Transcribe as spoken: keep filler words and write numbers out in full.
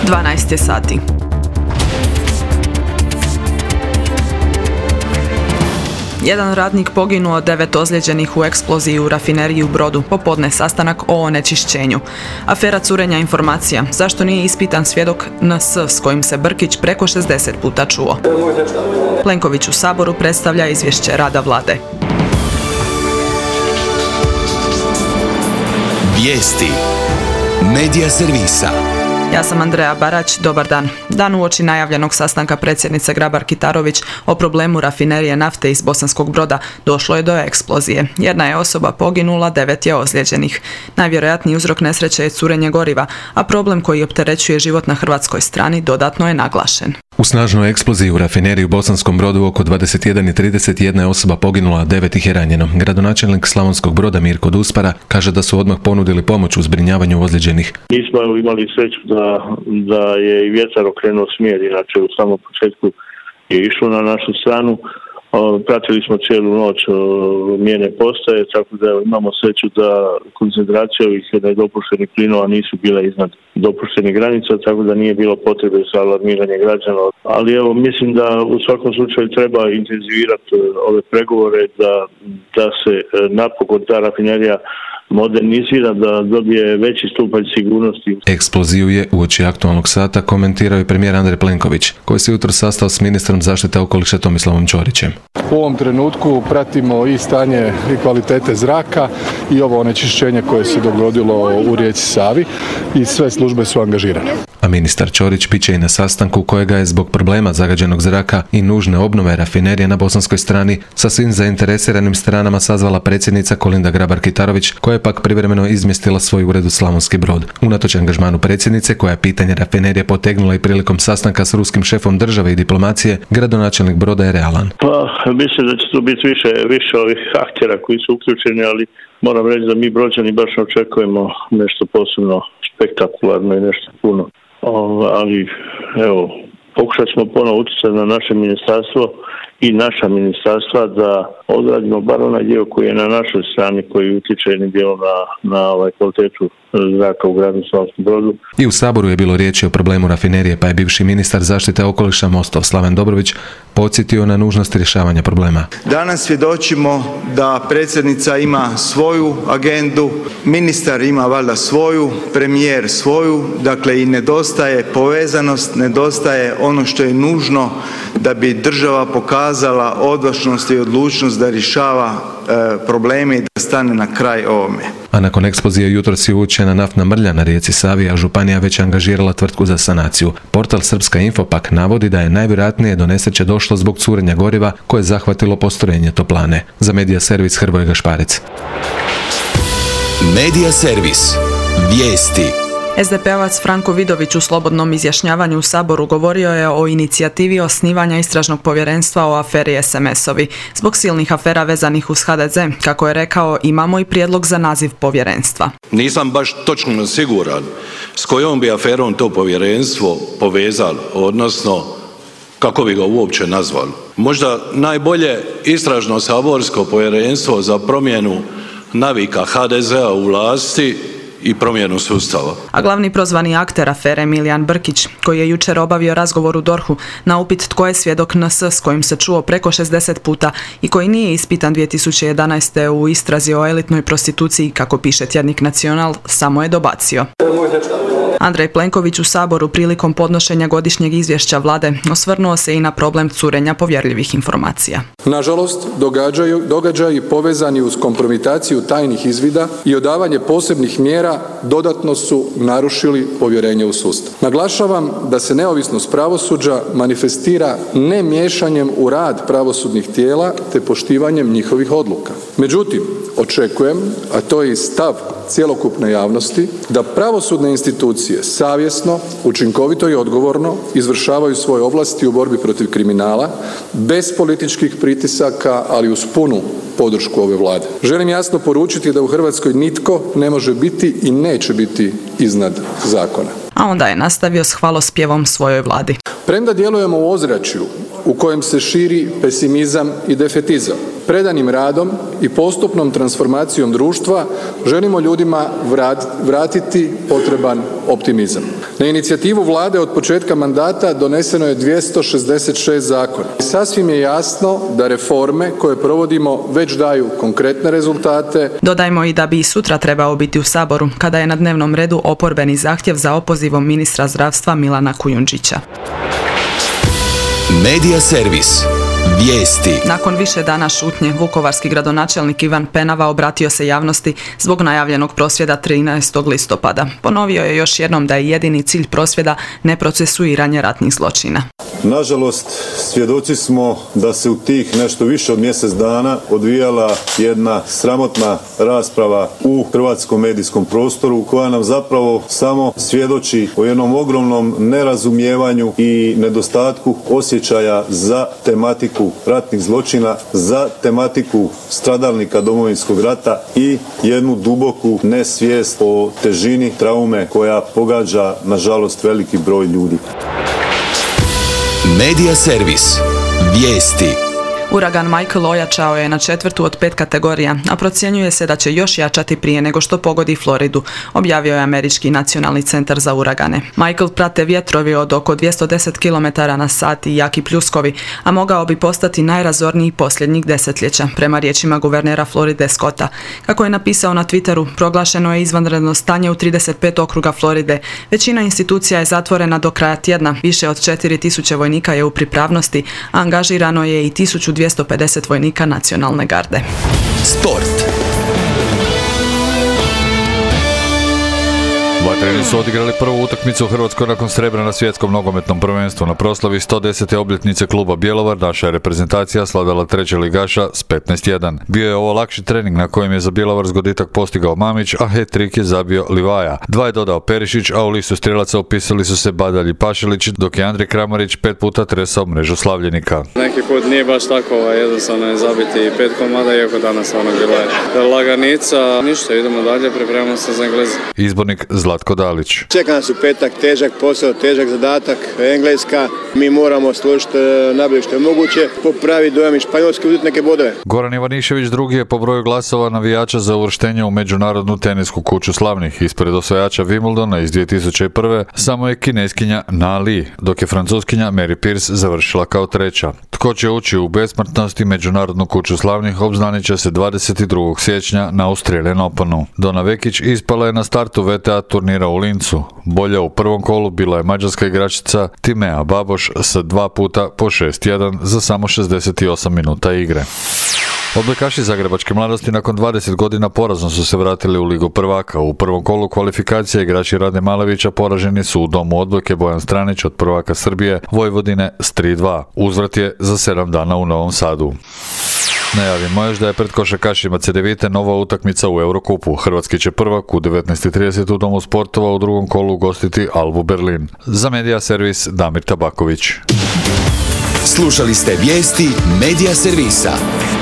dvanaest je sati. Jedan radnik poginuo, devet ozlijeđenih u eksploziji u rafineriji u Brodu, popodne sastanak o onečišćenju. Afera curenja informacija, zašto nije ispitan svjedok N S s kojim se Brkić preko šezdeset puta čuo. Plenković u Saboru predstavlja izvješće rada vlade. Vijesti Medija servisa. Ja sam Andreja Barać, dobar dan. Dan uoči najavljenog sastanka predsjednice Grabar-Kitarović o problemu rafinerije nafte iz Bosanskog Broda došlo je do eksplozije. Jedna je osoba poginula, devet je ozlijeđenih. Najvjerojatniji uzrok nesreće je curenje goriva, a problem koji opterećuje život na hrvatskoj strani dodatno je naglašen. U snažnoj eksploziji u rafineriji u Bosanskom Brodu oko dvadeset jedan i trideset jedna je osoba poginula, devet ih je ranjeno. Gradonačelnik Slavonskog Broda Mirko Duspara kaže da su odmah ponudili pomoć u zbrinjavanju ozlijeđenih. Mi smo imali sreću da, da je i vjetar okrenuo smjer, inače u samom početku je išlo na našu stranu. Pratili smo cijelu noć mjerne postaje, tako da imamo sreću da koncentracija ovih nedopuštenih plinova nisu bile iznad dopuštenih granica, tako da nije bilo potrebe za alarmiranje građana. Ali evo, mislim da u svakom slučaju treba intenzivirati ove pregovore da, da se napokon ta rafinerija modernizira, da dobije veći stupanj sigurnosti. Eksploziju je uoči aktualnog sata komentirao i premijer Andrej Plenković, koji se jutro sastao s ministrom zaštite okoliša Tomislavom Ćorićem. U ovom trenutku pratimo i stanje i kvalitete zraka i ovo onečišćenje koje se dogodilo u rijeci Savi i sve službe su angažirane. A ministar Ćorić bit će i na sastanku kojega je zbog problema zagađenog zraka i nužne obnove rafinerije na bosanskoj strani sa svim zainteresiranim stranama sazvala predsjednica Kolinda Grabar-Kitarović, koja je pak privremeno izmjestila svoj ured u Slavonski Brod. Unatoč angažmanu predsjednice, koja je pitanje rafinerije potegnula i prilikom sastanka s ruskim šefom države i diplomacije, gradonačelnik Broda je realan. Pa, mislim da će tu biti više, više ovih aktera koji su uključeni, ali moram reći da mi Brođani baš očekujemo nešto posebno spektakularno i nešto puno. O, ali, evo, pokušat ćemo ponovo utjecati na naše ministarstvo i naša ministarstva da odradimo bar onaj dio koji je na našoj strani, koji utječe jednim dijelom na, na ovaj kvalitetu zraka u gradu Slavonskom Brodu. I u Saboru je bilo riječi o problemu rafinerije, pa je bivši ministar zaštite okoliša Mostov Slaven Dobrović podsjetio na nužnost rješavanja problema. Danas svjedočimo da predsjednica ima svoju agendu, ministar ima valjda svoju, premijer svoju, dakle i nedostaje povezanost, nedostaje ono što je nužno da bi država pokazala odvažnost i odlučnost da rješava e, probleme i da stane na kraj ovome. A nakon eksplozije jutros je uočena naftna mrlja na rijeci Savi, a županija već angažirala tvrtku za sanaciju. Portal Srpska info pak navodi da je najvjerojatnije do nesreće došlo zbog curenja goriva koje je zahvatilo postrojenje toplane. Za Medija servis Hrvoje Gašparec. Medija servis. Vijesti. es de pe ovac Franko Vidović u slobodnom izjašnjavanju u Saboru govorio je o inicijativi osnivanja istražnog povjerenstva o aferi es em es-ovi. Zbog silnih afera vezanih uz ha de ze, kako je rekao, imamo i prijedlog za naziv povjerenstva. Nisam baš točno siguran s kojom bi aferom to povjerenstvo povezalo, odnosno kako bi ga uopće nazvali. Možda najbolje istražno saborsko povjerenstvo za promjenu navika ha de zea u vlasti i promjenu sustava. A glavni prozvani akter afere Milijan Brkić, koji je jučer obavio razgovor u dorhu na upit tko je svjedok N S s kojim se čuo preko šezdeset puta i koji nije ispitan dvije tisuće jedanaeste. u istrazi o elitnoj prostituciji, kako piše tjednik Nacional, samo je dobacio. Andrej Plenković u Saboru prilikom podnošenja godišnjeg izvješća vlade osvrnuo se i na problem curenja povjerljivih informacija. Nažalost, događaju, događaji povezani uz kompromitaciju tajnih izvida i odavanje posebnih mjera dodatno su narušili povjerenje u sustav. Naglašavam da se neovisnost pravosuđa manifestira ne miješanjem u rad pravosudnih tijela te poštivanjem njihovih odluka. Međutim, očekujem, a to je i stav cjelokupne javnosti, da pravosudne institucije savjesno, učinkovito i odgovorno izvršavaju svoje ovlasti u borbi protiv kriminala, bez političkih pritisaka, ali uz punu podršku ove vlade. Želim jasno poručiti da u Hrvatskoj nitko ne može biti i neće biti iznad zakona. A onda je nastavio s hvalospjevom svojoj vladi. Premda djelujemo u ozračju u kojem se širi pesimizam i defetizam. Predanim radom i postupnom transformacijom društva želimo ljudima vratiti potreban optimizam. Na inicijativu Vlade od početka mandata doneseno je dvjesto šezdeset šest zakona. Sasvim je jasno da reforme koje provodimo već daju konkretne rezultate. Dodajmo i da bi i sutra trebao biti u Saboru, kada je na dnevnom redu oporbeni zahtjev za opozivom ministra zdravstva Milana Kujundžića. Medija servis. Vijesti. Nakon više dana šutnje, vukovarski gradonačelnik Ivan Penava obratio se javnosti zbog najavljenog prosvjeda trinaestog listopada. Ponovio je još jednom da je jedini cilj prosvjeda neprocesuiranje ratnih zločina. Nažalost, svjedoci smo da se u tih nešto više od mjesec dana odvijala jedna sramotna rasprava u hrvatskom medijskom prostoru koja nam zapravo samo svjedoči o jednom ogromnom nerazumijevanju i nedostatku osjećaja za tematiku ratnih zločina, za tematiku stradalnika Domovinskog rata i jednu duboku nesvijest o težini traume koja pogađa, nažalost, veliki broj ljudi. Medija servis. Vijesti. Uragan Michael ojačao je na četvrtu od pet kategorija, a procjenjuje se da će još jačati prije nego što pogodi Floridu, objavio je Američki nacionalni centar za uragane. Michael prate vjetrovi od oko dvjesto deset kilometara na sat i jaki pljuskovi, a mogao bi postati najrazorniji posljednjih desetljeća, prema riječima guvernera Floride Scotta. Kako je napisao na Twitteru, proglašeno je izvanredno stanje u trideset pet okruga Floride. Većina institucija je zatvorena do kraja tjedna, više od četiri tisuće vojnika je u pripravnosti, a angažirano je i tisuću dvjesto pedeset vojnika nacionalne garde. Sport. Vatreni su odigrali prvu utakmicu u Hrvatskoj nakon srebra na svjetskom nogometnom prvenstvu. Na proslavi sto desete obljetnice kluba Bjelovar naša je reprezentacija slavila treće ligaša s petnaest jedan. Bio je ovo lakši trening na kojem je za Bjelovar zgoditak postigao Mamić, a hat-trick je zabio Livaja. Dva je dodao Perišić, a u listu strijelaca upisali su se Badalj i Pašilić, dok je Andrej Kramarić pet puta tresao mrežu Slavljenika. Neki put nije baš tako jednostavno je zabiti pet komada, iako danas ono bilo je laganica. Ništa, idemo dalje, pripremamo se za Engleze. Izbornik Zlatko Dalić. Čeka nas u petak težak posao, težak zadatak, Engleska. Mi moramo složiti najbolje što je moguće, popraviti dojam i Španjolski, uzeti neke bodove. Goran Ivanišević drugi je po broju glasova navijača za uvrštenje u Međunarodnu tenisku kuću slavnih. Ispred osvajača Wimbledona iz dvije tisuće prve samo je kineskinja Na Li, dok je francuskinja Mary Pierce završila kao treća. Tko će ući u besmrtnost i Međunarodnu kuću slavnih obznanit će se dvadeset drugog siječnja na Australian Openu. Dona Vekić ispala je na startu V T A turnira u Lincu. Bolja u prvom kolu bila je mađarska igračica Timea Baboš sa dva puta po šest jedan za samo šezdeset osam minuta igre. Odbojkaši zagrebačke mladosti nakon dvadeset godina porazom su se vratili u Ligu prvaka. U prvom kolu kvalifikacije igrači Rade Malevića poraženi su u domu odbojke Bojan Stranić od prvaka Srbije Vojvodine s tri dva. Uzvrat je za sedam dana u Novom Sadu. Najavimo još da je pred košarkašima Cedevite nova utakmica u Eurokupu. Hrvatski će prvak u devetnaest trideset u Domu sportova u drugom kolu ugostiti Albu Berlin. Za Medija servis Damir Tabaković. Slušali ste vijesti Medija servisa.